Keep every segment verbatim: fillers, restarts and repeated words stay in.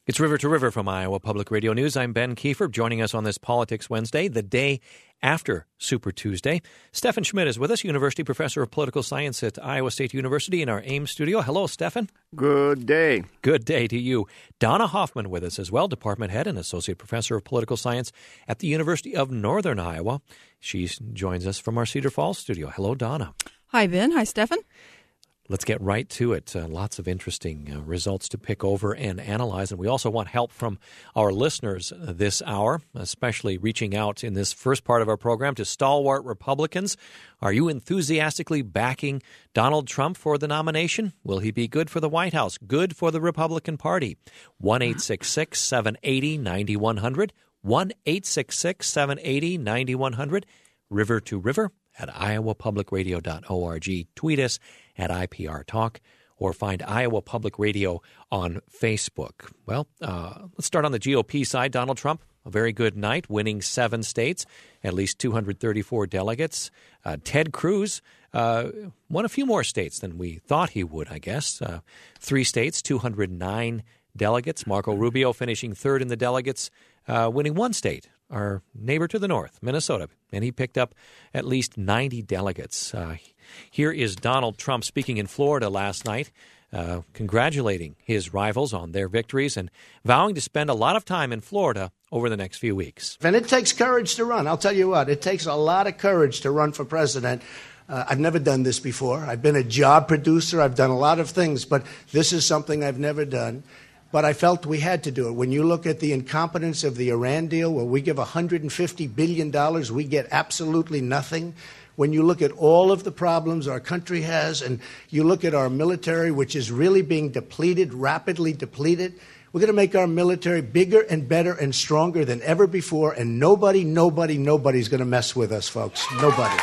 It's River to River from Iowa Public Radio News. I'm Ben Kiefer. Joining us on this Politics Wednesday, the day after Super Tuesday. Stefan Schmidt is with us, University Professor of Political Science at Iowa State University in our Ames studio. Hello, Stefan. Good day. Good day to you. Donna Hoffman with us as well, Department Head and Associate Professor of Political Science at the University of Northern Iowa. She joins us from our Cedar Falls studio. Hello, Donna. Hi, Ben. Hi, Stefan. Let's get right to it. Uh, lots of interesting uh, results to pick over and analyze. And we also want help from our listeners uh, this hour, especially reaching out in this first part of our program to stalwart Republicans. Are you enthusiastically backing Donald Trump for the nomination? Will he be good for the White House, good for the Republican Party? one eight six six, seven eight zero, nine one zero zero. one eight six six, seven eight zero, nine one zero zero. River to River at iowa public radio dot org. Tweet us at I P R Talk or find Iowa Public Radio on Facebook. Well, uh, let's start on the G O P side. Donald Trump, a very good night, winning seven states, at least two hundred thirty-four delegates. Uh, Ted Cruz uh, won a few more states than we thought he would, I guess. Uh, three states, two hundred nine delegates. Marco Rubio finishing third in the delegates, uh, winning one state, our neighbor to the north, Minnesota, and he picked up at least ninety delegates. Uh, here is Donald Trump speaking in Florida last night, uh, congratulating his rivals on their victories and vowing to spend a lot of time in Florida over the next few weeks. And it takes courage to run. I'll tell you what, it takes a lot of courage to run for president. Uh, I've never done this before. I've been a job producer. I've done a lot of things, but this is something I've never done. But I felt we had to do it. When you look at the incompetence of the Iran deal, where we give one hundred fifty billion dollars, we get absolutely nothing. When you look at all of the problems our country has, and you look at our military, which is really being depleted, rapidly depleted, we're going to make our military bigger and better and stronger than ever before, and nobody, nobody, nobody's going to mess with us, folks. Nobody.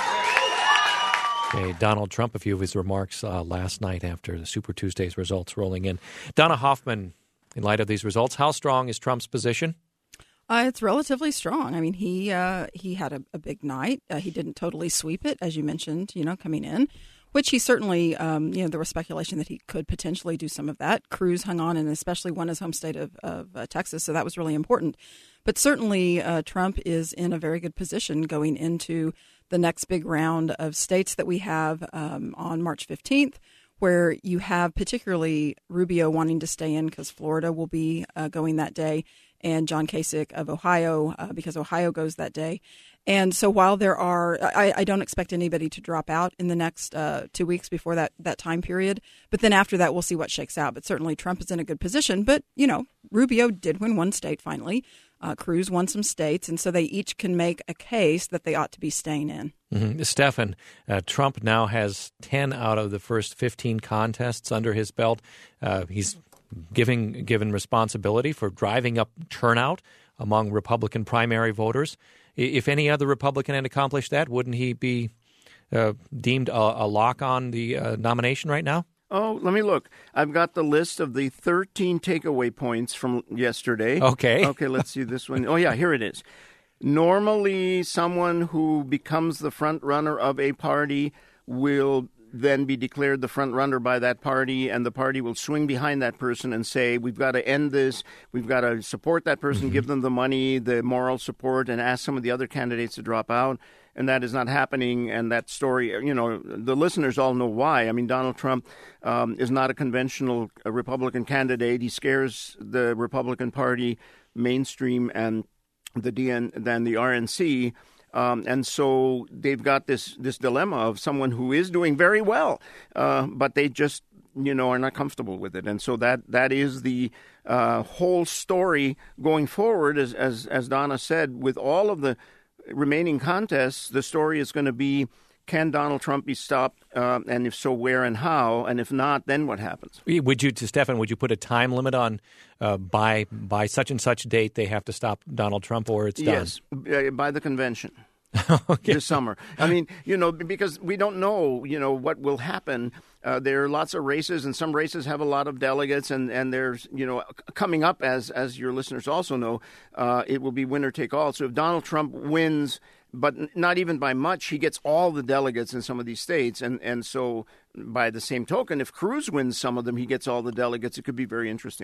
Okay, Donald Trump, a few of his remarks uh, last night after the Super Tuesday's results rolling in. Donna Hoffman, in light of these results, how strong is Trump's position? Uh, it's relatively strong. I mean, he uh, he had a, a big night. Uh, he didn't totally sweep it, as you mentioned, you know, coming in, which he certainly, um, you know, there was speculation that he could potentially do some of that. Cruz hung on and especially won his home state of, of uh, Texas, so that was really important. But certainly uh, Trump is in a very good position going into the next big round of states that we have um, on March fifteenth, where you have particularly Rubio wanting to stay in because Florida will be uh, going that day, and John Kasich of Ohio uh, because Ohio goes that day. And so while there are, I, I don't expect anybody to drop out in the next uh, two weeks before that, that time period. But then after that, we'll see what shakes out. But certainly Trump is in a good position. But, you know, Rubio did win one state finally. Uh, Cruz won some states, and so they each can make a case that they ought to be staying in. Mm-hmm. Stefan, uh, Trump now has ten out of the first fifteen contests under his belt. Uh, he's giving given responsibility for driving up turnout among Republican primary voters. If any other Republican had accomplished that, wouldn't he be uh, deemed a, a lock on the uh, nomination right now? Oh, let me look. I've got the list of the thirteen takeaway points from yesterday. Okay. Okay, let's see this one. Oh, yeah, here it is. Normally, someone who becomes the front runner of a party will then be declared the front runner by that party, and the party will swing behind that person and say, we've got to end this, we've got to support that person, mm-hmm. give them the money, the moral support, and ask some of the other candidates to drop out. And that is not happening, and that story, you know, the listeners all know why. I mean, Donald Trump um, is not a conventional uh, Republican candidate. He scares the Republican Party mainstream and the D N than the R N C. Um, and so they've got this this dilemma of someone who is doing very well, uh, but they just, you know, are not comfortable with it. And so that that is the uh, whole story going forward, as, as as Donna said, with all of the remaining contests, the story is going to be, can Donald Trump be stopped, uh, and if so, where and how? And if not, then what happens? Would you, to Stefan, would you put a time limit on uh, by by such and such date they have to stop Donald Trump, or it's done? Yes, uh, by the convention. Okay. This summer. I mean, you know, because we don't know, you know, what will happen. Uh, there are lots of races, and some races have a lot of delegates, and, and there's, you know, coming up, as as your listeners also know, uh, it will be winner take all. So if Donald Trump wins, but not even by much, he gets all the delegates in some of these states. And, and so by the same token, if Cruz wins some of them, he gets all the delegates. It could be very interesting.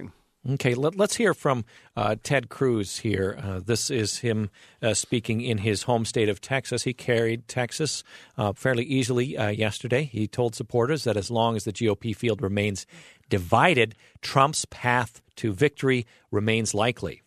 Okay, let, let's hear from uh, Ted Cruz here. Uh, this is him uh, speaking in his home state of Texas. He carried Texas uh, fairly easily uh, yesterday. He told supporters that as long as the G O P field remains divided, Trump's path to victory remains likely.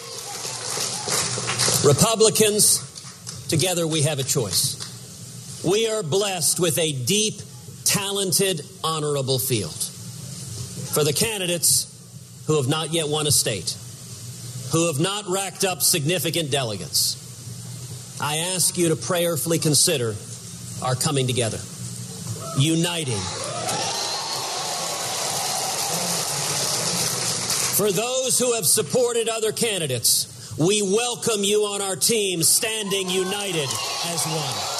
Republicans, together we have a choice. We are blessed with a deep, talented, honorable field. For the candidates who have not yet won a state, who have not racked up significant delegates, I ask you to prayerfully consider our coming together, uniting. For those who have supported other candidates, we welcome you on our team, standing united as one.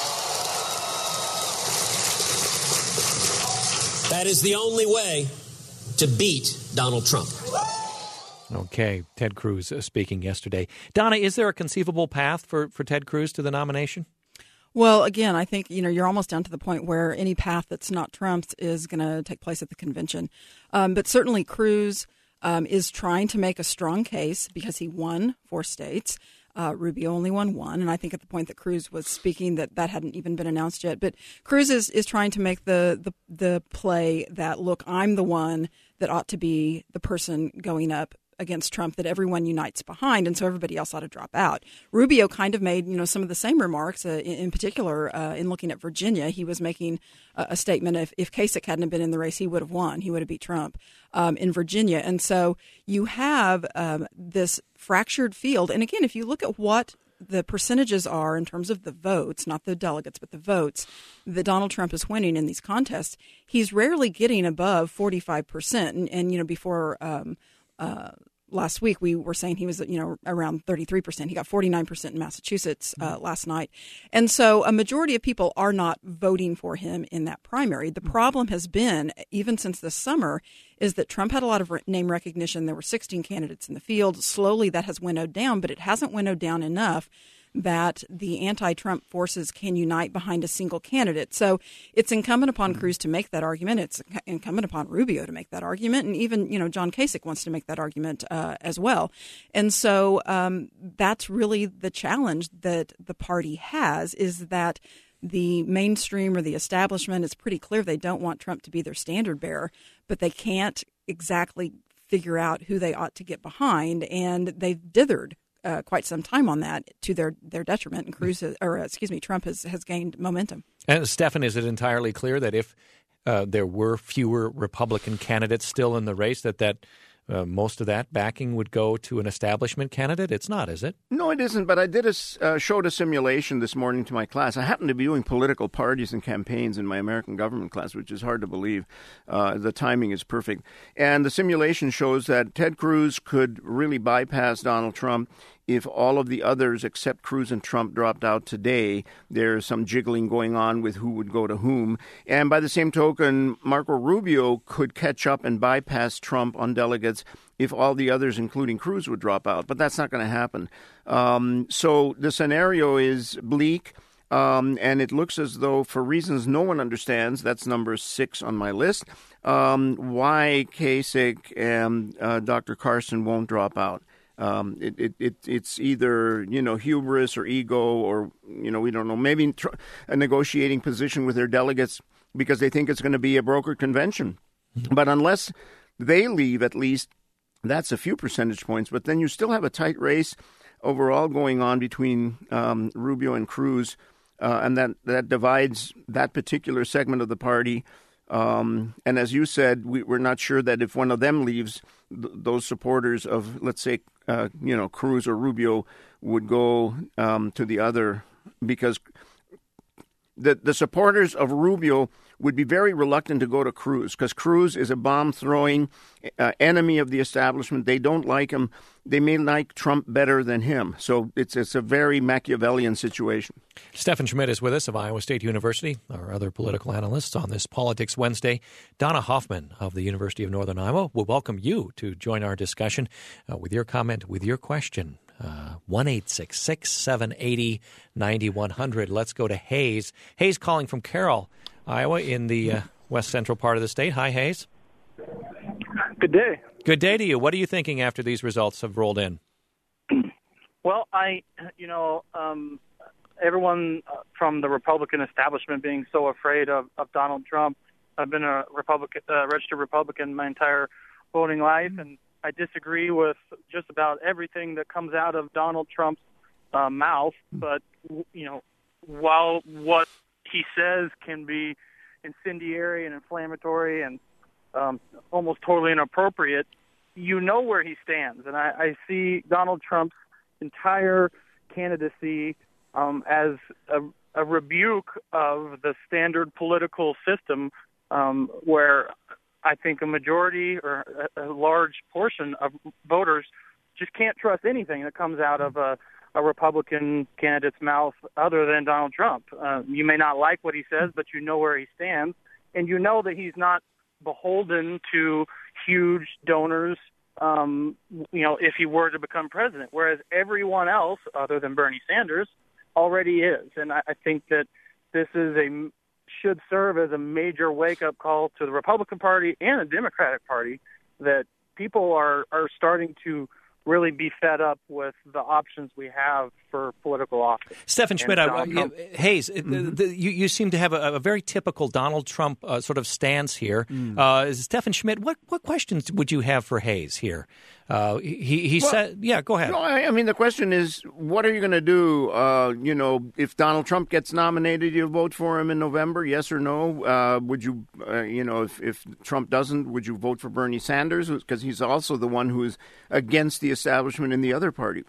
That is the only way to beat Donald Trump. Okay, Ted Cruz uh, speaking yesterday. Donna, is there a conceivable path for, for Ted Cruz to the nomination? Well, again, I think, you know, you're almost down to the point where any path that's not Trump's is going to take place at the convention. Um, but certainly Cruz um, is trying to make a strong case because he won four states. Uh, Rubio only won one, and I think at the point that Cruz was speaking that that hadn't even been announced yet. But Cruz is, is trying to make the, the the play that, look, I'm the one that ought to be the person going up against Trump that everyone unites behind, and so everybody else ought to drop out. Rubio kind of made, you know, some of the same remarks. Uh, in, in particular, uh, in looking at Virginia, he was making a, a statement: if, if Kasich hadn't been in the race, he would have won. He would have beat Trump um, in Virginia. And so you have um, this fractured field. And again, if you look at what the percentages are in terms of the votes, not the delegates, but the votes that Donald Trump is winning in these contests, he's rarely getting above forty-five percent. And, and you know, before um, uh, last week, we were saying he was, you know, around thirty-three percent. He got forty-nine percent in Massachusetts uh, last night. And so a majority of people are not voting for him in that primary. The problem has been, even since this summer, is that Trump had a lot of name recognition. There were sixteen candidates in the field. Slowly that has winnowed down, but it hasn't winnowed down enough that the anti-Trump forces can unite behind a single candidate. So it's incumbent upon Cruz to make that argument. It's incumbent upon Rubio to make that argument. And even, you know, John Kasich wants to make that argument uh, as well. And so um, that's really the challenge that the party has, is that the mainstream or the establishment is pretty clear they don't want Trump to be their standard bearer, but they can't exactly figure out who they ought to get behind. And they've dithered Uh, quite some time on that to their, their detriment, and Cruz has, or excuse me, Trump has, has gained momentum. And Stefan, is it entirely clear that if uh, there were fewer Republican candidates still in the race, that that uh, most of that backing would go to an establishment candidate? It's not, is it? No, it isn't. But I did a uh, showed a simulation this morning to my class. I happen to be doing political parties and campaigns in my American government class, which is hard to believe. Uh, the timing is perfect. And the simulation shows that Ted Cruz could really bypass Donald Trump if all of the others except Cruz and Trump dropped out today. There's some jiggling going on with who would go to whom. And by the same token, Marco Rubio could catch up and bypass Trump on delegates if all the others, including Cruz, would drop out. But that's not going to happen. Um, so the scenario is bleak. Um, and it looks as though, for reasons no one understands, that's number six on my list, um, why Kasich and uh, Doctor Carson won't drop out. Um, it, it, it, it's either, you know, hubris or ego or, you know, we don't know, maybe tr- a negotiating position with their delegates because they think it's going to be a brokered convention. Mm-hmm. But unless they leave, at least, that's a few percentage points. But then you still have a tight race overall going on between um, Rubio and Cruz, uh, and that, that divides that particular segment of the party. Um, and as you said, we, we're not sure that if one of them leaves, th- those supporters of, let's say, uh, you know, Cruz or Rubio would go um, to the other, because the the supporters of Rubio would be very reluctant to go to Cruz, because Cruz is a bomb-throwing uh, enemy of the establishment. They don't like him. They may like Trump better than him. So it's it's a very Machiavellian situation. Stefan Schmidt is with us of Iowa State University. Our other political analysts on this Politics Wednesday. Donna Hoffman of the University of Northern Iowa will welcome you to join our discussion uh, with your comment, with your question. Uh, one eight six six, seven eight zero, nine one zero zero. Let's go to Hayes. Hayes calling from Carroll, Iowa, in the uh, west central part of the state. Hi, Hayes. Good day. Good day to you. What are you thinking after these results have rolled in? Well, I, you know, um, everyone from the Republican establishment being so afraid of, of Donald Trump. I've been a Republican, uh, registered Republican my entire voting life, and I disagree with just about everything that comes out of Donald Trump's uh, mouth. But, you know, while what he says can be incendiary and inflammatory and um, almost totally inappropriate, you know where he stands. And I, I see Donald Trump's entire candidacy um, as a, a rebuke of the standard political system um, where I think a majority or a, a large portion of voters just can't trust anything that comes out of a, a Republican candidate's mouth other than Donald Trump. Uh, you may not like what he says, but you know where he stands, and you know that he's not beholden to huge donors, um, you know, if he were to become president, whereas everyone else, other than Bernie Sanders, already is. And I, I think that this is a should serve as a major wake-up call to the Republican Party and the Democratic Party that people are, are starting to really be fed up with the options we have for political office. Stephen Schmidt, I, uh, Hayes, Mm-hmm. the, you, you seem to have a, a very typical Donald Trump uh, sort of stance here. Mm. Uh, Stephen Schmidt, what, what questions would you have for Hayes here? Uh, he he well, said, yeah, go ahead. No, I, I mean, the question is, what are you going to do? Uh, you know, if Donald Trump gets nominated, you'll vote for him in November, yes or no? Uh, would you, uh, you know, if, if Trump doesn't, would you vote for Bernie Sanders? Because he's also the one who is against the establishment in the other party.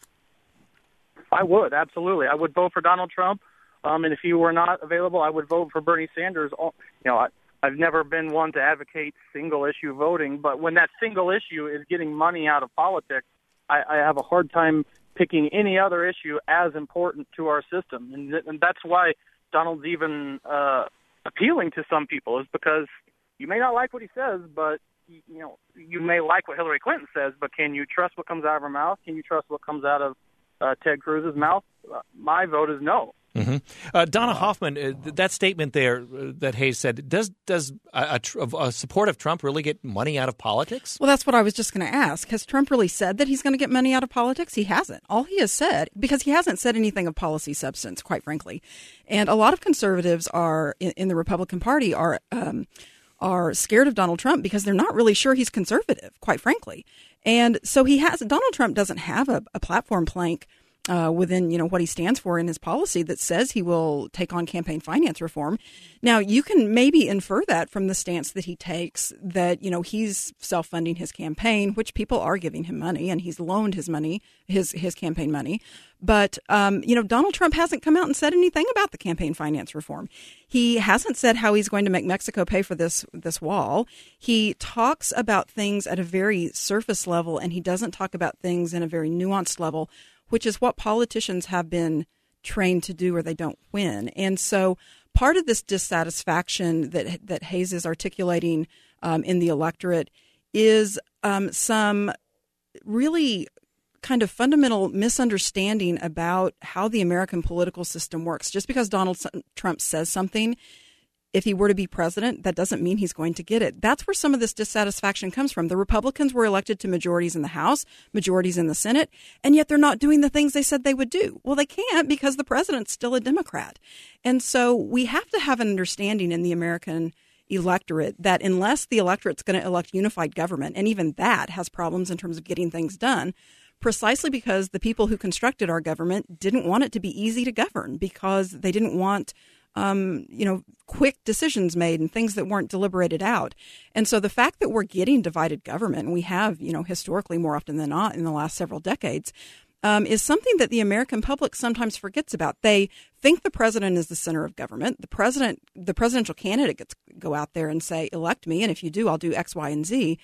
I would, absolutely. I would vote for Donald Trump, um, and if he were not available, I would vote for Bernie Sanders. You know, I, I've never been one to advocate single-issue voting, but when that single issue is getting money out of politics, I, I have a hard time picking any other issue as important to our system. And, th- and that's why Donald's even uh, appealing to some people, is because you may not like what he says, but you know, you may like what Hillary Clinton says, but can you trust what comes out of her mouth? Can you trust what comes out of uh, Ted Cruz's mouth? Uh, my vote is no. Mm-hmm. Uh, Donna Hoffman, uh, that statement there uh, that Hayes said, does does a, a, a support of Trump really get money out of politics? Well, that's what I was just going to ask. Has Trump really said that he's going to get money out of politics? He hasn't. All he has said, because he hasn't said anything of policy substance, quite frankly. And a lot of conservatives are in, in the Republican Party are um, are scared of Donald Trump because they're not really sure he's conservative, quite frankly. And so he has. Donald Trump doesn't have a, a platform plank Uh, within, you know, what he stands for in his policy that says he will take on campaign finance reform. Now, you can maybe infer that from the stance that he takes that, you know, he's self-funding his campaign, which people are giving him money, and he's loaned his money, his his campaign money. But, um, you know, Donald Trump hasn't come out and said anything about the campaign finance reform. He hasn't said how he's going to make Mexico pay for this this wall. He talks about things at a very surface level, and he doesn't talk about things in a very nuanced level, which is what politicians have been trained to do or they don't win. And so part of this dissatisfaction that that Hayes is articulating um, in the electorate is um, some really kind of fundamental misunderstanding about how the American political system works. Just because Donald Trump says something, if he were to be president, that doesn't mean he's going to get it. That's where some of this dissatisfaction comes from. The Republicans were elected to majorities in the House, majorities in the Senate, and yet they're not doing the things they said they would do. Well, they can't because the president's still a Democrat. And so we have to have an understanding in the American electorate that unless the electorate's going to elect unified government, and even that has problems in terms of getting things done, precisely because the people who constructed our government didn't want it to be easy to govern because they didn't want Um, you know, quick decisions made and things that weren't deliberated out. And so the fact that we're getting divided government, and we have, you know, historically more often than not in the last several decades, um, is something that the American public sometimes forgets about. They think the president is the center of government. The president, the presidential candidate gets to go out there and say, elect me, and if you do, I'll do X, Y, and Z.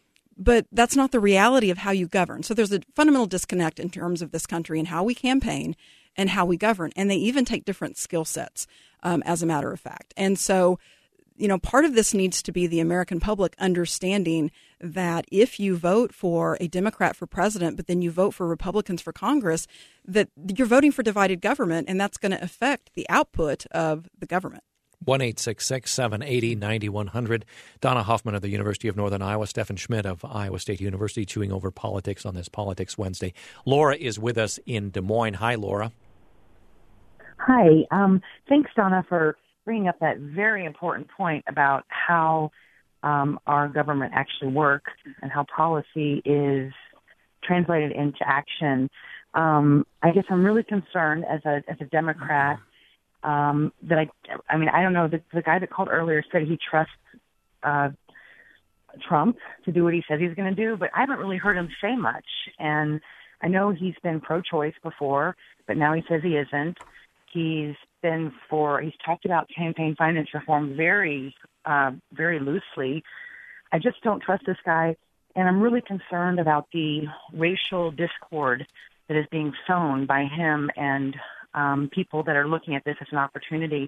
But that's not the reality of how you govern. So there's a fundamental disconnect in terms of this country and how we campaign and how we govern. And they even take different skill sets, um, as a matter of fact. And so, you know, part of this needs to be the American public understanding that if you vote for a Democrat for president, but then you vote for Republicans for Congress, that you're voting for divided government, and that's going to affect the output of the government. one eight six six, seven eight zero, nine one zero zero. Donna Hoffman of the University of Northern Iowa, Stephen Schmidt of Iowa State University, chewing over politics on this Politics Wednesday. Laura is with us in Des Moines. Hi, Laura. Hi. Um, thanks, Donna, for bringing up that very important point about how um, our government actually works and how policy is translated into action. Um, I guess I'm really concerned as a as a Democrat um, that I, I mean, I don't know, the, the guy that called earlier said he trusts uh, Trump to do what he says he's going to do, but I haven't really heard him say much. And I know he's been pro-choice before, but now he says he isn't. He's been for, he's talked about campaign finance reform very, uh, very loosely. I just don't trust this guy. And I'm really concerned about the racial discord that is being sown by him and um, people that are looking at this as an opportunity.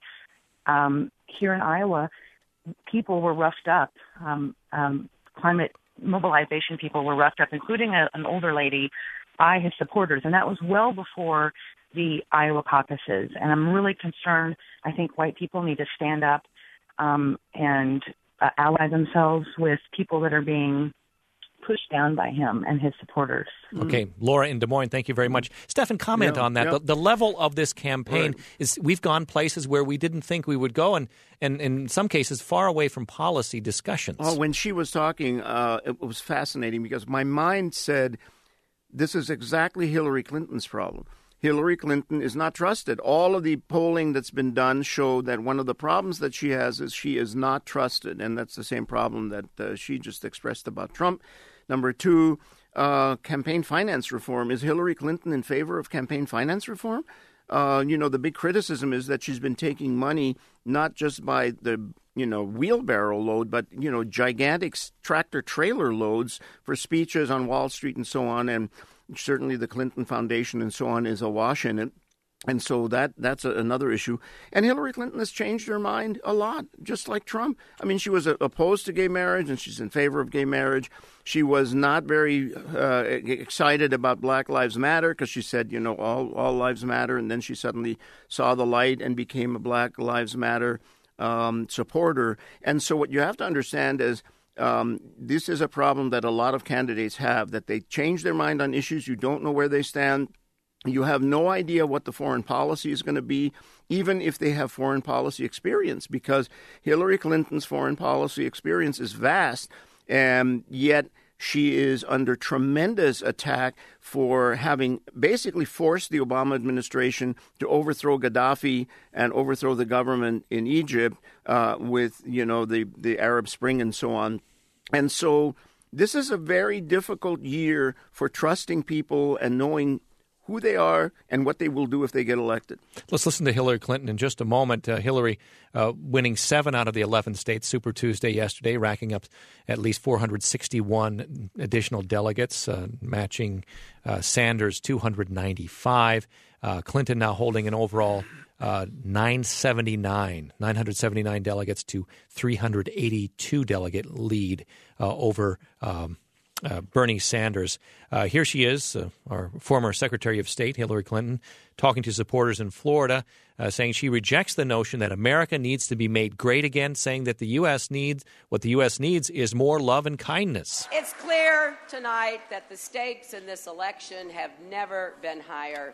Um, here in Iowa, people were roughed up. Um, um, climate mobilization people were roughed up, including a, an older lady, by his supporters. And that was well before the Iowa caucuses. And I'm really concerned. I think white people need to stand up um, and uh, ally themselves with people that are being pushed down by him and his supporters. Okay, Laura in Des Moines, thank you very much. Stephen, comment yeah, on that. Yeah. The, the level of this campaign right. is we've gone places where we didn't think we would go, and, and in some cases far away from policy discussions. Oh, when she was talking, uh, it was fascinating because my mind said, this is exactly Hillary Clinton's problem. Hillary Clinton is not trusted. All of the polling that's been done showed that one of the problems that she has is she is not trusted, and that's the same problem that uh, she just expressed about Trump. Number two, uh, campaign finance reform. Is Hillary Clinton in favor of campaign finance reform? Uh, you know, the big criticism is that she's been taking money not just by the, you know, wheelbarrow load, but, you know, gigantic tractor trailer loads for speeches on Wall Street and so on. And certainly the Clinton Foundation and so on is awash in it. And so that that's a, another issue. And Hillary Clinton has changed her mind a lot, just like Trump. I mean, she was a, opposed to gay marriage, and she's in favor of gay marriage. She was not very uh, excited about Black Lives Matter because she said, you know, all, all lives matter. And then she suddenly saw the light and became a Black Lives Matter um, supporter. And so what you have to understand is um, this is a problem that a lot of candidates have, that they change their mind on issues. You don't know where they stand. You have no idea what the foreign policy is going to be, even if they have foreign policy experience, because Hillary Clinton's foreign policy experience is vast, and yet she is under tremendous attack for having basically forced the Obama administration to overthrow Gaddafi and overthrow the government in Egypt uh, with, you know, the, the Arab Spring and so on. And so this is a very difficult year for trusting people and knowing who they are and what they will do if they get elected. Let's listen to Hillary Clinton in just a moment. Uh, Hillary uh, winning seven out of the eleven states Super Tuesday yesterday, racking up at least four hundred sixty-one additional delegates, uh, matching uh, Sanders' two hundred ninety-five. Uh, Clinton now holding an overall uh, nine seventy-nine, nine hundred seventy-nine delegates to three hundred eighty-two delegate lead uh, over um Uh, Bernie Sanders. Uh, here she is, uh, our former Secretary of State, Hillary Clinton, talking to supporters in Florida, uh, saying she rejects the notion that America needs to be made great again, saying that the U S needs, what the U S needs is more love and kindness. It's clear tonight that the stakes in this election have never been higher.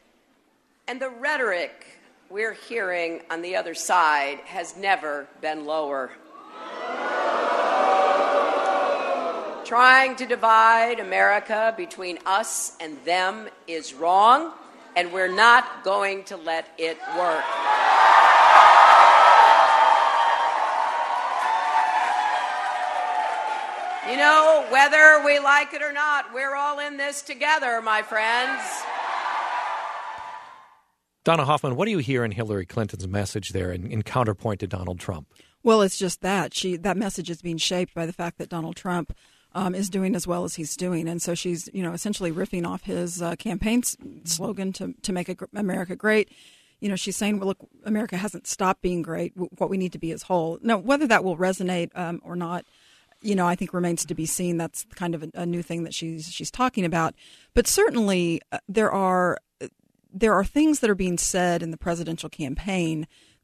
And the rhetoric we're hearing on the other side has never been lower. Trying to divide America between us and them is wrong, and we're not going to let it work. You know, whether we like it or not, we're all in this together, my friends. Donna Hoffman, what do you hear in Hillary Clinton's message there in, in counterpoint to Donald Trump? Well, it's just that. She that message is being shaped by the fact that Donald Trump Um, is doing as well as he's doing. And so she's, you know, essentially riffing off his uh, campaign s- slogan to to make a, America great. You know, she's saying, well, look, America hasn't stopped being great. What we need to be is whole. Now, whether that will resonate um, or not, you know, I think remains to be seen. That's kind of a, a new thing that she's she's talking about. But certainly uh, there are there are things that are being said in the presidential campaign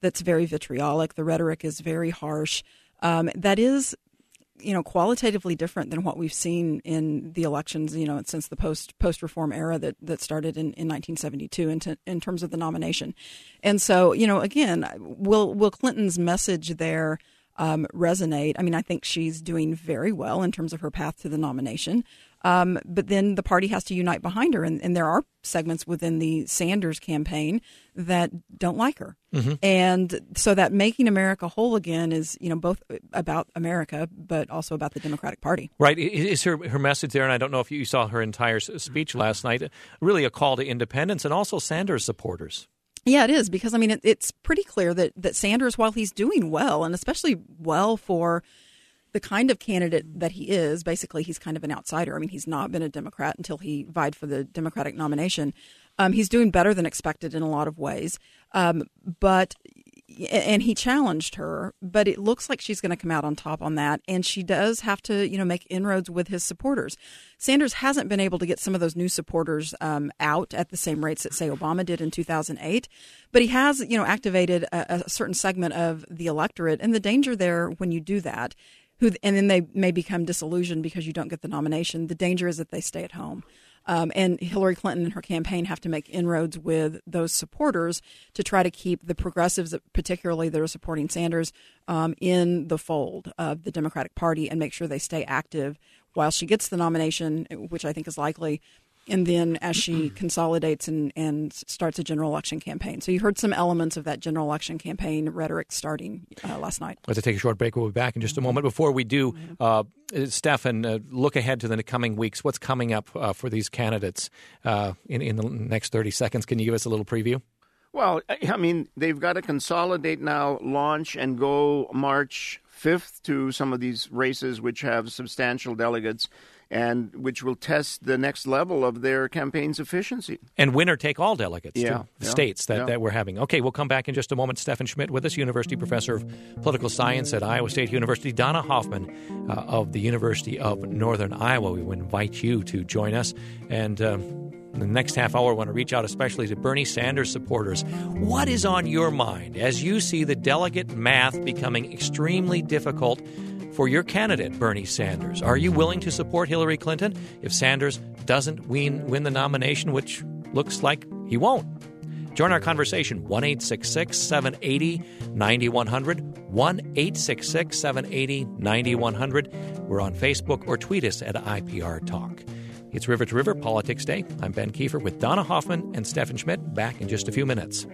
that's very vitriolic. The rhetoric is very harsh. Um, that is, you know, qualitatively different than what we've seen in the elections, you know, since the post post reform era that, that started in, in nineteen seventy-two in, t- in terms of the nomination. And so, you know, again, will will Clinton's message there um, resonate? I mean, I think she's doing very well in terms of her path to the nomination. Um, but then the party has to unite behind her. And, and there are segments within the Sanders campaign that don't like her. Mm-hmm. And so that making America whole again is, you know, both about America, but also about the Democratic Party. Right. Is her, her message there, and I don't know if you saw her entire speech last night, really a call to independence and also Sanders supporters. Yeah, it is, because, I mean, it, it's pretty clear that, that Sanders, while he's doing well, and especially well for the kind of candidate that he is, basically he's kind of an outsider. I mean, he's not been a Democrat until he vied for the Democratic nomination. Um, he's doing better than expected in a lot of ways. Um, but and he challenged her, but it looks like she's going to come out on top on that. And she does have to, you know, make inroads with his supporters. Sanders hasn't been able to get some of those new supporters um, out at the same rates that, say, Obama did in two thousand eight. But he has, you know, activated a, a certain segment of the electorate. And the danger there when you do that, who and then they may become disillusioned because you don't get the nomination. The danger is that they stay at home. Um, and Hillary Clinton and her campaign have to make inroads with those supporters to try to keep the progressives, particularly that are supporting Sanders, um, in the fold of the Democratic Party and make sure they stay active while she gets the nomination, which I think is likely, and then as she consolidates and, and starts a general election campaign. So you heard some elements of that general election campaign rhetoric starting uh, last night. Let's take a short break. We'll be back in just a moment. Before we do, uh, Stefan, uh, look ahead to the coming weeks. What's coming up uh, for these candidates uh, in, in the next thirty seconds? Can you give us a little preview? Well, I mean, they've got to consolidate now, launch, and go March fifth to some of these races which have substantial delegates, and which will test the next level of their campaign's efficiency. And winner take all delegates yeah, to yeah, states that, yeah. that we're having. Okay, we'll come back in just a moment. Stefan Schmidt with us, University Professor of Political Science at Iowa State University. Donna Hoffman uh, of the University of Northern Iowa. We would invite you to join us. And uh, in the next half hour, I want to reach out especially to Bernie Sanders supporters. What is on your mind as you see the delegate math becoming extremely difficult for your candidate, Bernie Sanders? Are you willing to support Hillary Clinton if Sanders doesn't win, win the nomination, which looks like he won't? Join our conversation, one eight six six, seven eight zero, nine one zero zero, one eight six six, seven eight zero, nine one zero zero. We're on Facebook or tweet us at I P R Talk. It's River to River Politics Day. I'm Ben Kiefer with Donna Hoffman and Stefan Schmidt. Back in just a few minutes.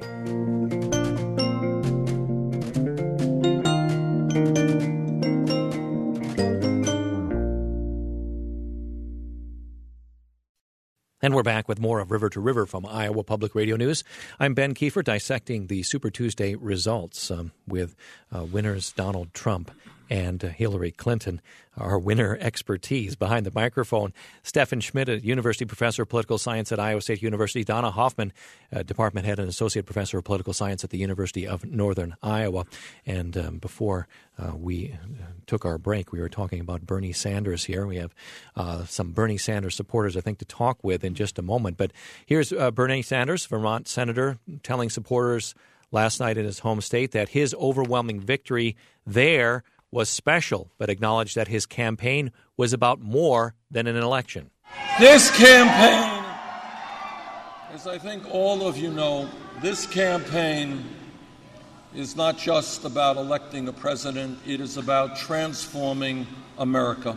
And we're back with more of River to River from Iowa Public Radio News. I'm Ben Kiefer, dissecting the Super Tuesday results um, with uh, winners Donald Trump and uh, Hillary Clinton, our winner expertise. Behind the microphone, Stefan Schmidt, a University Professor of Political Science at Iowa State University. Donna Hoffman, uh, Department Head and Associate Professor of Political Science at the University of Northern Iowa. And um, before uh, we took our break, we were talking about Bernie Sanders here. We have uh, some Bernie Sanders supporters, I think, to talk with in just a moment. But here's uh, Bernie Sanders, Vermont Senator, telling supporters last night in his home state that his overwhelming victory there was special, but acknowledged that his campaign was about more than an election. This campaign, as I think all of you know, this campaign is not just about electing a president, it is about transforming America.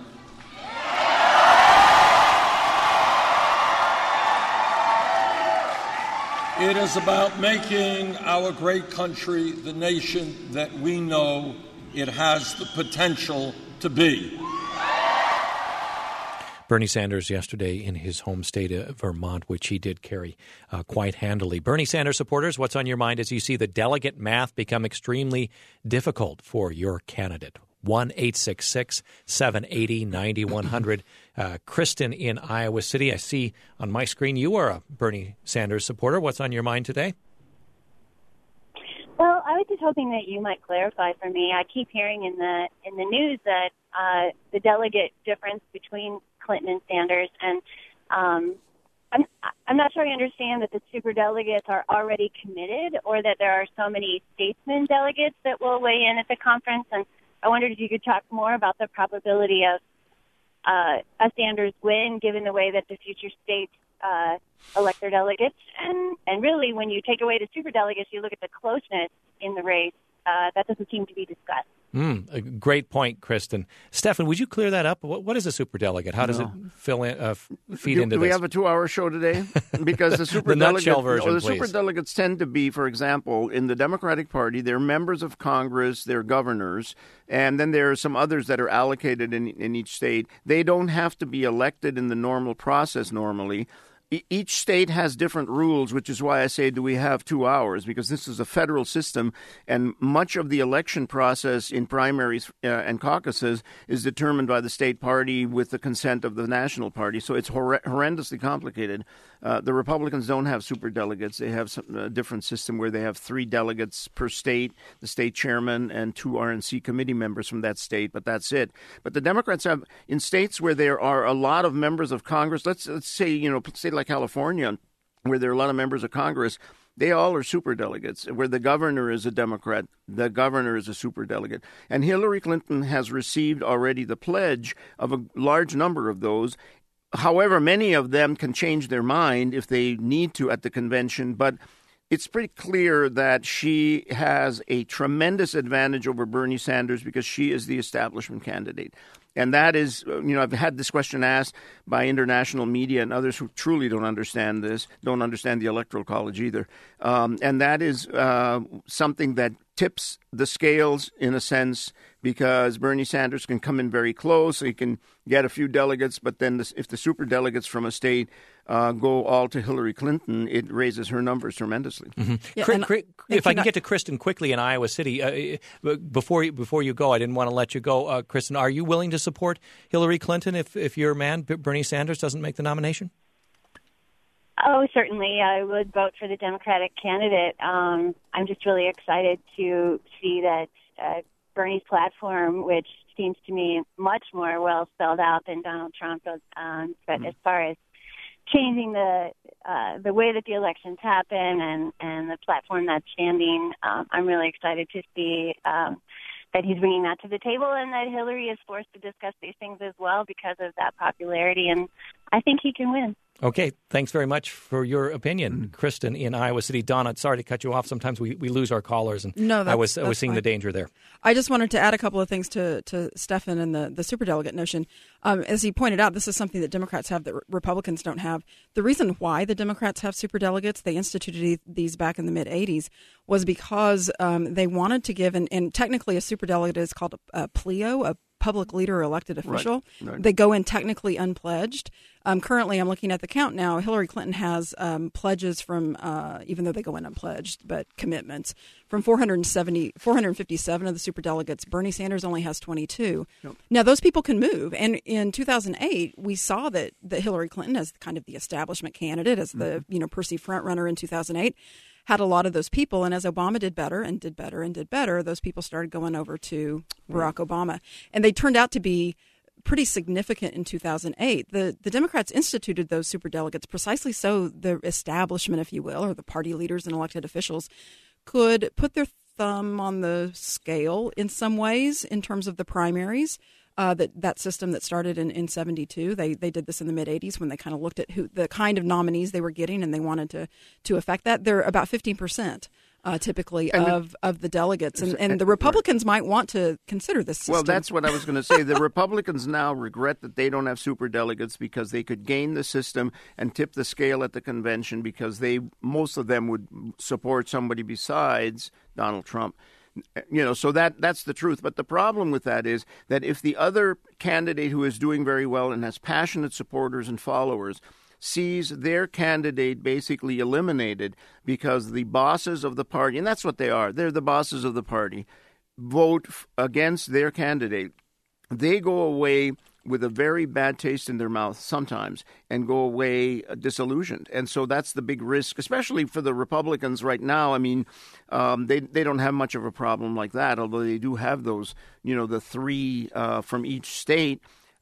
It is about making our great country the nation that we know it has the potential to be. Bernie Sanders yesterday in his home state of Vermont, which he did carry uh, quite handily. Bernie Sanders supporters, what's on your mind as you see the delegate math become extremely difficult for your candidate? one eight six six, seven eight zero, nine one zero zero. Uh, Kristen in Iowa City, I see on my screen you are a Bernie Sanders supporter. What's on your mind today? Well, I was just hoping that you might clarify for me. I keep hearing in the in the news that uh, the delegate difference between Clinton and Sanders, and um, I'm, I'm not sure I understand that the superdelegates are already committed or that there are so many statesman delegates that will weigh in at the conference. And I wondered if you could talk more about the probability of uh, a Sanders win, given the way that the future states uh, elect their delegates. And, and really, when you take away the superdelegates, you look at the closeness in the race. Uh, that doesn't seem to be discussed. Mm, a great point, Kristen. Stefan, would you clear that up? What, what is a superdelegate? How does no. it fill in, uh, feed do, into do this? Do we have a two-hour show today? Because the the nutshell superdelegates, version, no, the please. superdelegates tend to be, for example, in the Democratic Party, they're members of Congress, they're governors, and then there are some others that are allocated in, in each state. They don't have to be elected in the normal process normally. Each state has different rules, which is why I say, do we have two hours? Because this is a federal system, and much of the election process in primaries uh, and caucuses is determined by the state party with the consent of the national party. So it's hor- horrendously complicated. Uh, the Republicans don't have superdelegates. They have some, a different system where they have three delegates per state, the state chairman, and two R N C committee members from that state, but that's it. But the Democrats have, in states where there are a lot of members of Congress, let's, let's say, you know, state like California, where there are a lot of members of Congress, they all are superdelegates. Where the governor is a Democrat, the governor is a superdelegate. And Hillary Clinton has received already the pledge of a large number of those. However, many of them can change their mind if they need to at the convention, but it's pretty clear that she has a tremendous advantage over Bernie Sanders because she is the establishment candidate. And that is, you know, I've had this question asked by international media and others who truly don't understand this, don't understand the Electoral College either. Um, and that is uh, something that tips the scales in a sense, because Bernie Sanders can come in very close. He can get a few delegates, but then this, if the superdelegates from a state uh, go all to Hillary Clinton, it raises her numbers tremendously. Mm-hmm. Yeah, Cri- and, Cri- and if I can I, get to Kristen quickly in Iowa City, uh, before, you, before you go, I didn't want to let you go. Uh, Kristen, are you willing to support Hillary Clinton if, if your man, Bernie Sanders, doesn't make the nomination? Oh, certainly. I would vote for the Democratic candidate. Um, I'm just really excited to see that uh, Bernie's platform, which seems to me much more well spelled out than Donald Trump does. Um, but mm-hmm. as far as changing the uh, the way that the elections happen and, and the platform that's standing, um, I'm really excited to see um, that he's bringing that to the table and that Hillary is forced to discuss these things as well because of that popularity. And I think he can win. Okay, thanks very much for your opinion, Kristen in Iowa City. Donna, sorry to cut you off. Sometimes we, we lose our callers, and no, I was I was that's seeing fine. the danger there. I just wanted to add a couple of things to, to Stefan and the, the superdelegate notion. Um, as he pointed out, this is something that Democrats have that Republicans don't have. The reason why the Democrats have superdelegates, they instituted these back in the mid-eighties, was because um, they wanted to give, and, and technically a superdelegate is called a, a P L E O, a public leader or elected official. Right, right. They go in technically unpledged. Um, currently, I'm looking at the count now. Hillary Clinton has um, pledges from, uh, even though they go in unpledged, but commitments from four hundred seventy, four hundred fifty-seven of the superdelegates. Bernie Sanders only has twenty-two. Yep. Now, those people can move. And in two thousand eight, we saw that, that Hillary Clinton, as kind of the establishment candidate, as the mm-hmm. you know perceived front runner in two thousand eight, had a lot of those people. And as Obama did better and did better and did better, those people started going over to Barack right. Obama. And they turned out to be pretty significant in two thousand eight. The the Democrats instituted those superdelegates precisely so the establishment, if you will, or the party leaders and elected officials could put their thumb on the scale in some ways in terms of the primaries. Uh, that that system that started in, in seventy-two, they they did this in the mid-eighties when they kind of looked at who the kind of nominees they were getting, and they wanted to to affect that. They're about fifteen percent uh, typically and of, the, of the delegates, and, and the Republicans right. might want to consider this system. Well, that's what I was going to say. The Republicans now regret that they don't have superdelegates because they could gain the system and tip the scale at the convention because they most of them would support somebody besides Donald Trump. You know, so that that's the truth. But the problem with that is that if the other candidate who is doing very well and has passionate supporters and followers sees their candidate basically eliminated because the bosses of the party, and that's what they are, they're the bosses of the party, vote f- against their candidate, they go away with a very bad taste in their mouth sometimes and go away uh, disillusioned. And so that's the big risk, especially for the Republicans right now. I mean, um, they they don't have much of a problem like that, although they do have those, you know, the three uh, from each state.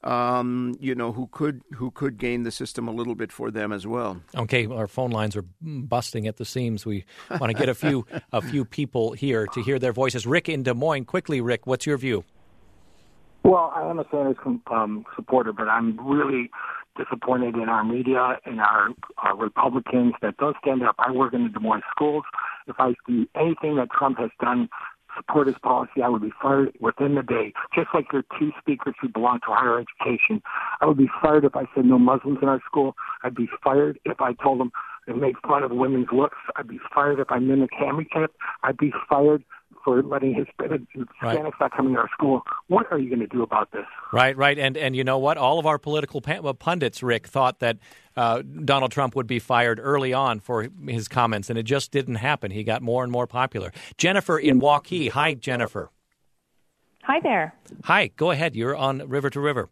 um, you know, who could who could gain the system a little bit for them as well. Okay, our phone lines are busting at the seams. We want to get a few a few people here to hear their voices. Rick in Des Moines, quickly, Rick, what's your view? Well, I am a Sanders um, supporter, but I'm really disappointed in our media and our, our Republicans that don't stand up. I work in the Des Moines schools. If I see anything that Trump has done support his policy, I would be fired within the day. Just like your two speakers who belong to higher education. I would be fired if I said no Muslims in our school. I'd be fired if I told them to make fun of women's looks. I'd be fired if I mimicked handicap. I'd be fired for letting Hispanics right. not coming to our school. What are you going to do about this? Right, right. And and you know what? All of our political pundits, Rick, thought that uh, Donald Trump would be fired early on for his comments, and it just didn't happen. He got more and more popular. Jennifer in Waukee. Hi, Jennifer. Hi there. Hi. Go ahead. You're on River to River.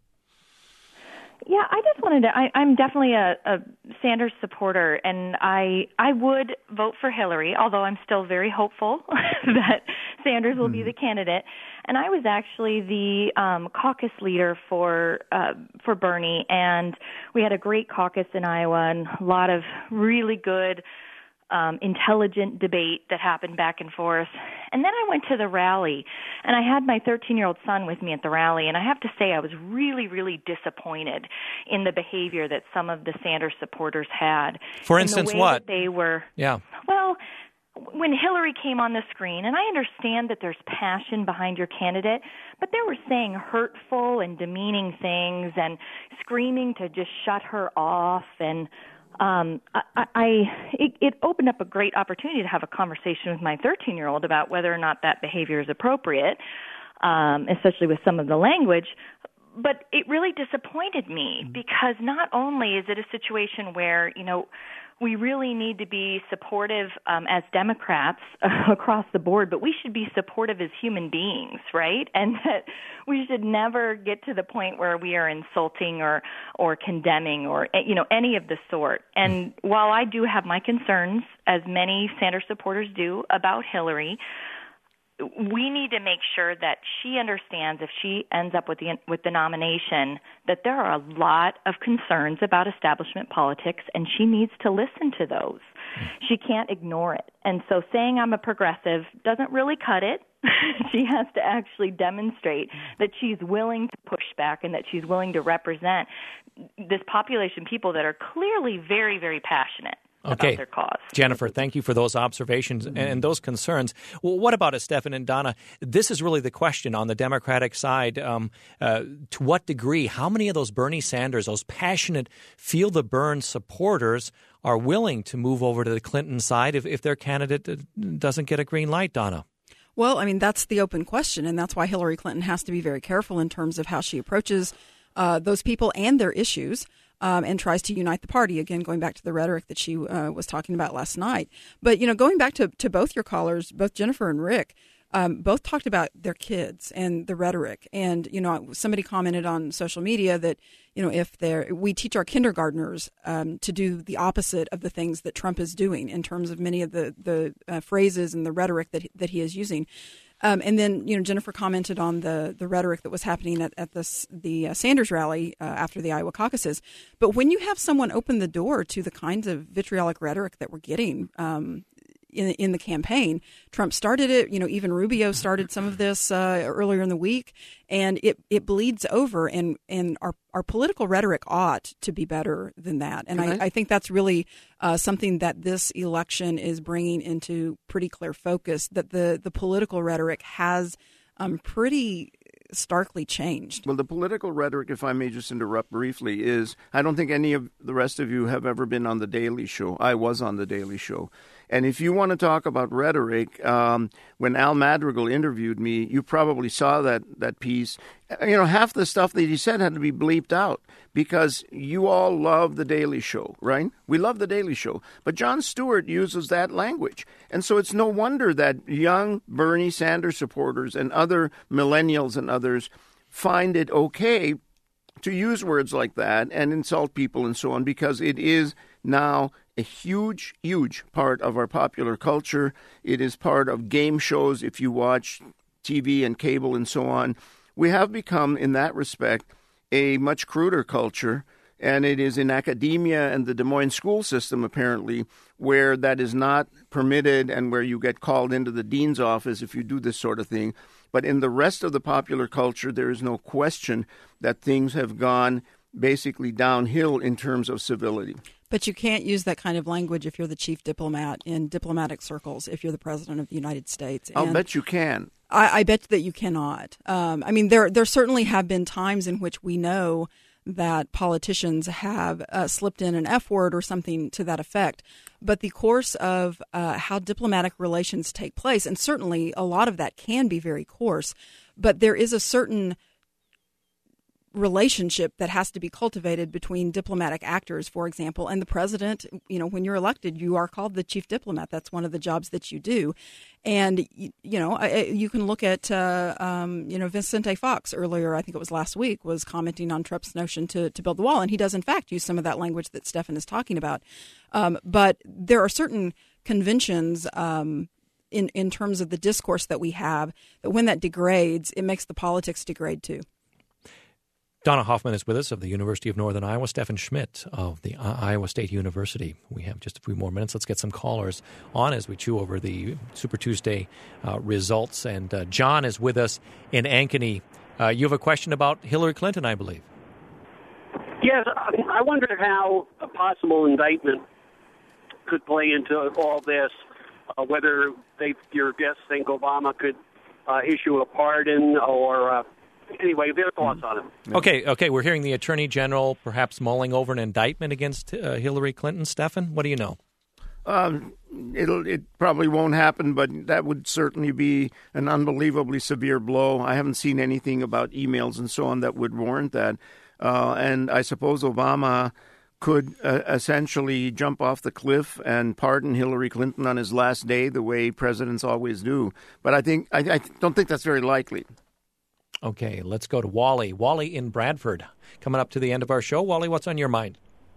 Yeah, I just wanted to, I, I'm definitely a, a Sanders supporter, and I I would vote for Hillary, although I'm still very hopeful that Sanders will mm. be the candidate. And I was actually the um, caucus leader for uh, for Bernie, and we had a great caucus in Iowa and a lot of really good Um, intelligent debate that happened back and forth. And then I went to the rally, and I had my thirteen-year-old son with me at the rally, and I have to say I was really, really disappointed in the behavior that some of the Sanders supporters had. For instance, in the way what? That they were, yeah. Well, when Hillary came on the screen, and I understand that there's passion behind your candidate, but they were saying hurtful and demeaning things and screaming to just shut her off, and Um, I, I it, it opened up a great opportunity to have a conversation with my thirteen-year-old about whether or not that behavior is appropriate, um, especially with some of the language. But it really disappointed me because not only is it a situation where, you know, we really need to be supportive um, as Democrats uh, across the board, but we should be supportive as human beings, right? And that we should never get to the point where we are insulting or, or condemning or, you know, any of the sort. And while I do have my concerns, as many Sanders supporters do, about Hillary, we need to make sure that she understands if she ends up with the with the nomination that there are a lot of concerns about establishment politics, and she needs to listen to those. She can't ignore it. And so saying I'm a progressive doesn't really cut it. She has to actually demonstrate that she's willing to push back and that she's willing to represent this population, people that are clearly very, very passionate. Okay, about their cause. Jennifer, thank you for those observations and, and those concerns. Well, what about it, Stefan and Donna? This is really the question on the Democratic side. Um, uh, to what degree, how many of those Bernie Sanders, those passionate, feel-the-burn supporters are willing to move over to the Clinton side if, if their candidate doesn't get a green light, Donna? Well, I mean, that's the open question, and that's why Hillary Clinton has to be very careful in terms of how she approaches uh, those people and their issues. Um, and tries to unite the party, again, going back to the rhetoric that she uh, was talking about last night. But, you know, going back to, to both your callers, both Jennifer and Rick, um, both talked about their kids and the rhetoric. And, you know, somebody commented on social media that, you know, if they're, we teach our kindergartners um, to do the opposite of the things that Trump is doing in terms of many of the, the uh, phrases and the rhetoric that, that he is using. Um, and then, you know, Jennifer commented on the, the rhetoric that was happening at, at this, the uh, Sanders rally uh, after the Iowa caucuses. But when you have someone open the door to the kinds of vitriolic rhetoric that we're getting um, in, in the campaign, Trump started it. You know, even Rubio started some of this uh, earlier in the week, and it, it bleeds over. And, and our our political rhetoric ought to be better than that. And I, I think that's really uh, something that this election is bringing into pretty clear focus, that the, the political rhetoric has um, pretty starkly changed. Well, the political rhetoric, if I may just interrupt briefly, is I don't think any of the rest of you have ever been on The Daily Show. I was on The Daily Show. And if you want to talk about rhetoric, um, when Al Madrigal interviewed me, you probably saw that, that piece. You know, half the stuff that he said had to be bleeped out because you all love The Daily Show, right? We love The Daily Show. But Jon Stewart uses that language. And so it's no wonder that young Bernie Sanders supporters and other millennials and others find it okay to use words like that and insult people and so on, because it is now a huge, huge part of our popular culture. It is part of game shows if you watch T V and cable and so on. We have become, in that respect, a much cruder culture, and it is in academia and the Des Moines school system, apparently, where that is not permitted and where you get called into the dean's office if you do this sort of thing. But in the rest of the popular culture, there is no question that things have gone basically downhill in terms of civility. But you can't use that kind of language if you're the chief diplomat in diplomatic circles, if you're the president of the United States. I'll and bet you can. I, I bet that you cannot. Um, I mean, there there certainly have been times in which we know that politicians have uh, slipped in an F word or something to that effect. But the course of uh, how diplomatic relations take place, and certainly a lot of that can be very coarse, but there is a certain relationship that has to be cultivated between diplomatic actors, for example, and the president. You know, when you're elected, you are called the chief diplomat. That's one of the jobs that you do. And, you, you know, I, you can look at, uh, um, you know, Vicente Fox earlier, I think it was last week, was commenting on Trump's notion to, to build the wall. And he does, in fact, use some of that language that Stephan is talking about. Um, but there are certain conventions um, in, in terms of the discourse that we have, that when that degrades, it makes the politics degrade too. Donna Hoffman is with us of the University of Northern Iowa. Stephan Schmidt of the Iowa State University. We have just a few more minutes. Let's get some callers on as we chew over the Super Tuesday uh, results. And uh, John is with us in Ankeny. Uh, you have a question about Hillary Clinton, I believe. Yes, I wonder how a possible indictment could play into all this, uh, whether they, your guests think Obama could uh, issue a pardon or... Uh, Anyway, their thoughts on it. Okay, okay. We're hearing the Attorney General perhaps mulling over an indictment against uh, Hillary Clinton. Stephan, what do you know? Um, it'll, it probably won't happen, but that would certainly be an unbelievably severe blow. I haven't seen anything about emails and so on that would warrant that. Uh, and I suppose Obama could uh, essentially jump off the cliff and pardon Hillary Clinton on his last day, the way presidents always do. But I think I, I don't think that's very likely. Okay, let's go to Wally. Wally in Bradford. Coming up to the end of our show. Wally, what's on your mind?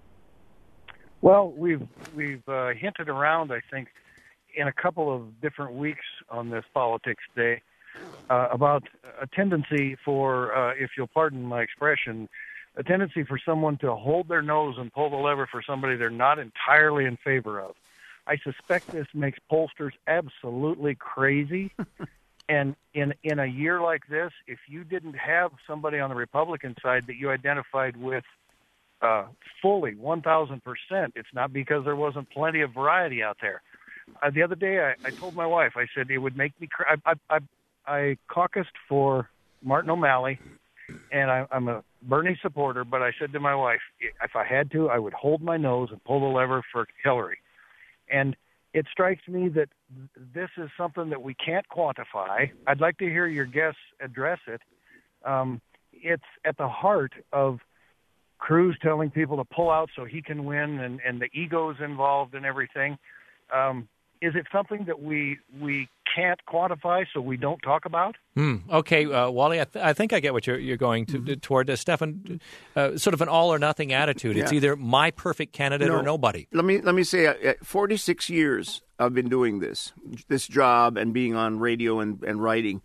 Well, we've we've uh, hinted around, I think, in a couple of different weeks on this Politics Day uh, about a tendency for, uh, if you'll pardon my expression, a tendency for someone to hold their nose and pull the lever for somebody they're not entirely in favor of. I suspect this makes pollsters absolutely crazy. And in in a year like this, if you didn't have somebody on the Republican side that you identified with uh, fully one thousand percent, it's not because there wasn't plenty of variety out there. Uh, the other day, I, I told my wife, I said it would make me cry. I, I, I, I caucused for Martin O'Malley, and I, I'm a Bernie supporter, but I said to my wife, if I had to, I would hold my nose and pull the lever for Hillary. And it strikes me that this is something that we can't quantify. I'd like to hear your guests address it. Um, it's at the heart of Cruz telling people to pull out so he can win, and, and the egos involved and everything. Um, is it something that we we can't quantify, so we don't talk about? Hmm. Okay, uh, Wally, I, th- I think I get what you're, you're going to, mm-hmm. toward. Uh, Stephan, uh, sort of an all-or-nothing attitude. It's yeah. either my perfect candidate no. or nobody. Let me let me say, uh, forty-six years I've been doing this, this job and being on radio and, and writing.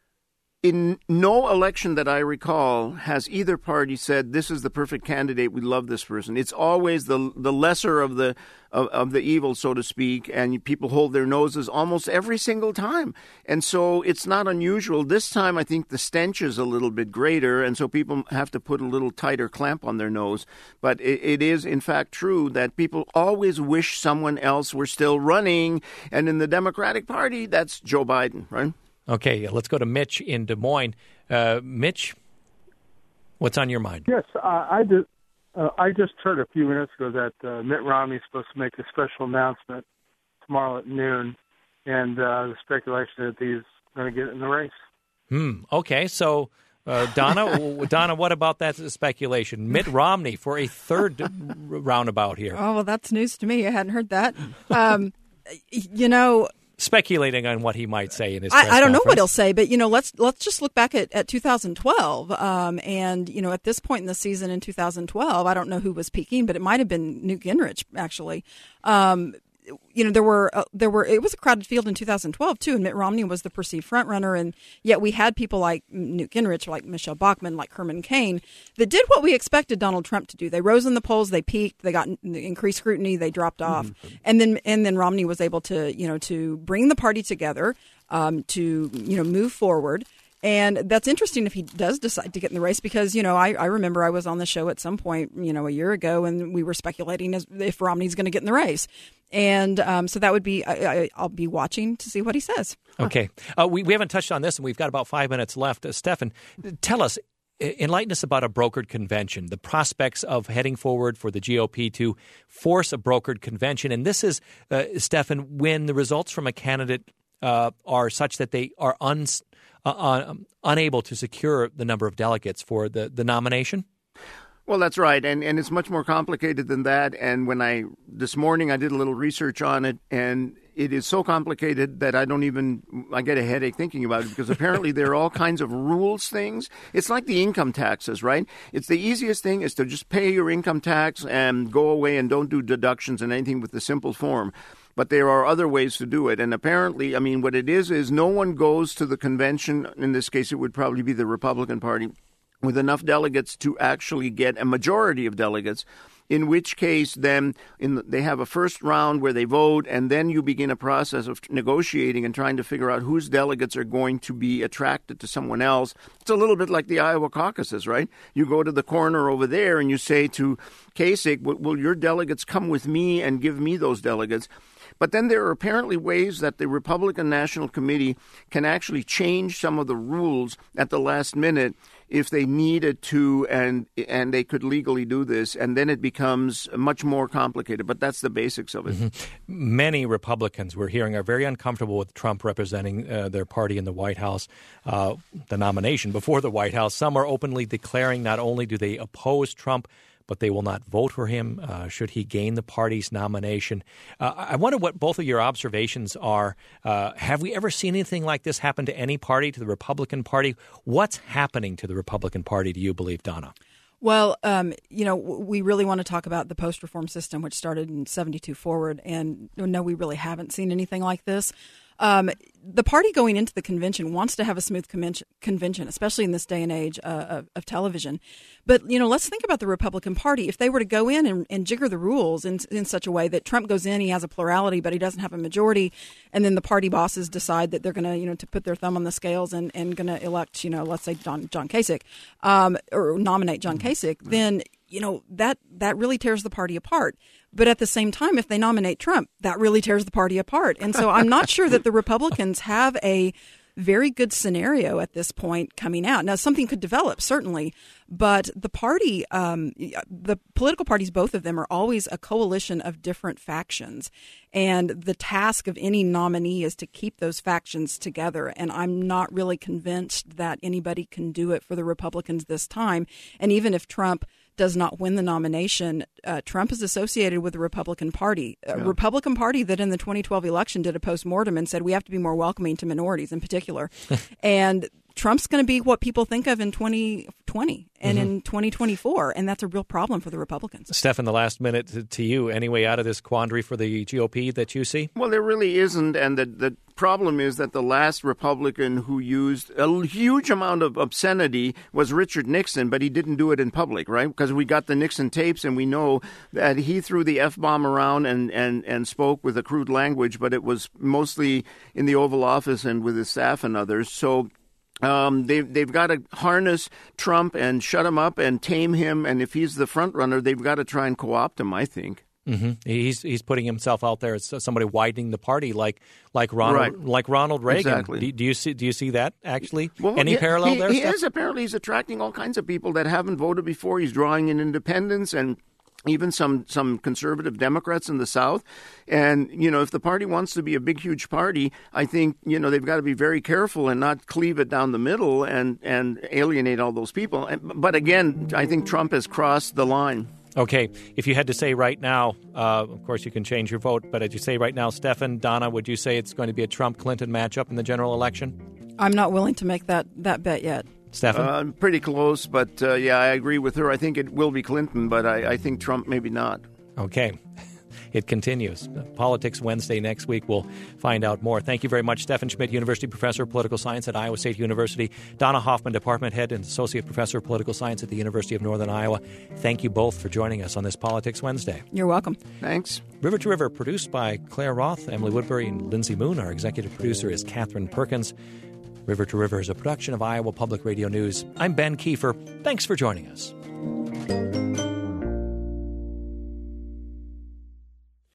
In no election that I recall has either party said, this is the perfect candidate, we love this person. It's always the the lesser of the of, of the evil, so to speak, and people hold their noses almost every single time. And so it's not unusual. This time I think the stench is a little bit greater, and so people have to put a little tighter clamp on their nose. But it, it is, in fact, true that people always wish someone else were still running, and in the Democratic Party, that's Joe Biden, right? Okay, let's go to Mitch in Des Moines. Uh, Mitch, what's on your mind? Yes, uh, I did. Uh, I just heard a few minutes ago that uh, Mitt Romney is supposed to make a special announcement tomorrow at noon, and uh, the speculation that he's going to get in the race. Hmm. Okay, so uh, Donna, Donna, what about that speculation? Mitt Romney for a third roundabout here. Oh, well, that's news to me. I hadn't heard that. Um, you know. Speculating on what he might say in his I, press I don't know conference. what he'll say, but, you know, let's let's just look back at, at two thousand twelve. Um, and, you know, at this point in the season in two thousand twelve, I don't know who was peaking, but it might have been Newt Gingrich, actually. Um, you know, there were uh, there were it was a crowded field in two thousand twelve too, and Mitt Romney was the perceived front runner, and yet we had people like Newt Gingrich, like Michelle Bachmann, like Herman Cain, that did what we expected Donald Trump to do. They rose in the polls, they peaked, they got increased scrutiny, they dropped off, mm-hmm. and then and then Romney was able to you know to bring the party together, um, to you know move forward. And that's interesting if he does decide to get in the race, because, you know, I, I remember I was on the show at some point, you know, a year ago, and we were speculating as if Romney's going to get in the race. And um, so that would be, I, I, I'll be watching to see what he says. Okay. Uh, we, we haven't touched on this, and we've got about five minutes left. Uh, Stefan, tell us, enlighten us about a brokered convention, the prospects of heading forward for the G O P to force a brokered convention. And this is, uh, Stefan, when the results from a candidate uh, are such that they are un. Uh, unable to secure the number of delegates for the, the nomination? Well, that's right. And and it's much more complicated than that. And when I, this morning, I did a little research on it, and it is so complicated that I don't even, I get a headache thinking about it, because apparently there are all kinds of rules things. It's like the income taxes, right? It's the easiest thing is to just pay your income tax and go away and don't do deductions and anything with the simple form. But there are other ways to do it. And apparently, I mean, what it is, is no one goes to the convention. In this case, it would probably be the Republican Party, with enough delegates to actually get a majority of delegates, in which case then in the, they have a first round where they vote, and then you begin a process of negotiating and trying to figure out whose delegates are going to be attracted to someone else. It's a little bit like the Iowa caucuses, right? You go to the corner over there and you say to Kasich, will your delegates come with me and give me those delegates? But then there are apparently ways that the Republican National Committee can actually change some of the rules at the last minute if they needed to, and and they could legally do this, and then it becomes much more complicated. But that's the basics of it. Mm-hmm. Many Republicans, we're hearing, are very uncomfortable with Trump representing uh, their party in the White House, uh, the nomination before the White House. Some are openly declaring not only do they oppose Trump, but they will not vote for him uh, should he gain the party's nomination. Uh, I wonder what both of your observations are. Uh, have we ever seen anything like this happen to any party, to the Republican Party? What's happening to the Republican Party, do you believe, Donna? Well, um, you know, we really want to talk about the post-reform system, which started in seventy-two forward. And no, we really haven't seen anything like this. Um, the party going into the convention wants to have a smooth convention, convention especially in this day and age uh, of, of television. But, you know, let's think about the Republican Party. If they were to go in and, and jigger the rules in, in such a way that Trump goes in, he has a plurality, but he doesn't have a majority, and then the party bosses decide that they're going to, you know, to put their thumb on the scales and, and going to elect, you know, let's say John, John Kasich, um, or nominate John Kasich, then, you know, that, that really tears the party apart. But at the same time, if they nominate Trump, that really tears the party apart. And so I'm not sure that the Republicans have a very good scenario at this point coming out. Now, something could develop, certainly, but the party, um, the political parties, both of them, are always a coalition of different factions. And the task of any nominee is to keep those factions together. And I'm not really convinced that anybody can do it for the Republicans this time. And even if Trump does not win the nomination, uh, Trump is associated with the Republican Party, a yeah. Republican Party that in the twenty twelve election did a postmortem and said we have to be more welcoming to minorities in particular. And Trump's going to be what people think of in twenty twenty and mm-hmm. in twenty twenty-four, and that's a real problem for the Republicans. Stefan, the last minute to, to you. Any way out of this quandary for the G O P that you see? Well, there really isn't, and the, the problem is that the last Republican who used a huge amount of obscenity was Richard Nixon, but he didn't do it in public, right? Because we got the Nixon tapes, and we know that he threw the F-bomb around and, and, and spoke with a crude language, but it was mostly in the Oval Office and with his staff and others. So Um, they've, they've got to harness Trump and shut him up and tame him. And if he's the front runner, they've got to try and co-opt him, I think. Mm-hmm. He's he's putting himself out there as somebody widening the party, like like Ronald right. like Ronald Reagan. Exactly. Do, do you see do you see that actually? Well, Any he, parallel he, there? He Steph? is apparently he's attracting all kinds of people that haven't voted before. He's drawing in independents and even some, some conservative Democrats in the South. And, you know, if the party wants to be a big, huge party, I think, you know, they've got to be very careful and not cleave it down the middle and, and alienate all those people. But again, I think Trump has crossed the line. Okay. If you had to say right now, uh, of course you can change your vote, but as you say right now, Stefan, Donna, would you say it's going to be a Trump-Clinton matchup in the general election? I'm not willing to make that, that bet yet. Stefan? Uh, pretty close, but uh, yeah, I agree with her. I think it will be Clinton, but I, I think Trump maybe not. Okay. it continues. Politics Wednesday next week. We'll find out more. Thank you very much, Stephen Schmidt, University Professor of Political Science at Iowa State University, Donna Hoffman, Department Head and Associate Professor of Political Science at the University of Northern Iowa. Thank you both for joining us on this Politics Wednesday. You're welcome. Thanks. River to River, produced by Claire Roth, Emily Woodbury, and Lindsay Moon. Our executive producer is Catherine Perkins. River to River is a production of Iowa Public Radio News. I'm Ben Kiefer. Thanks for joining us.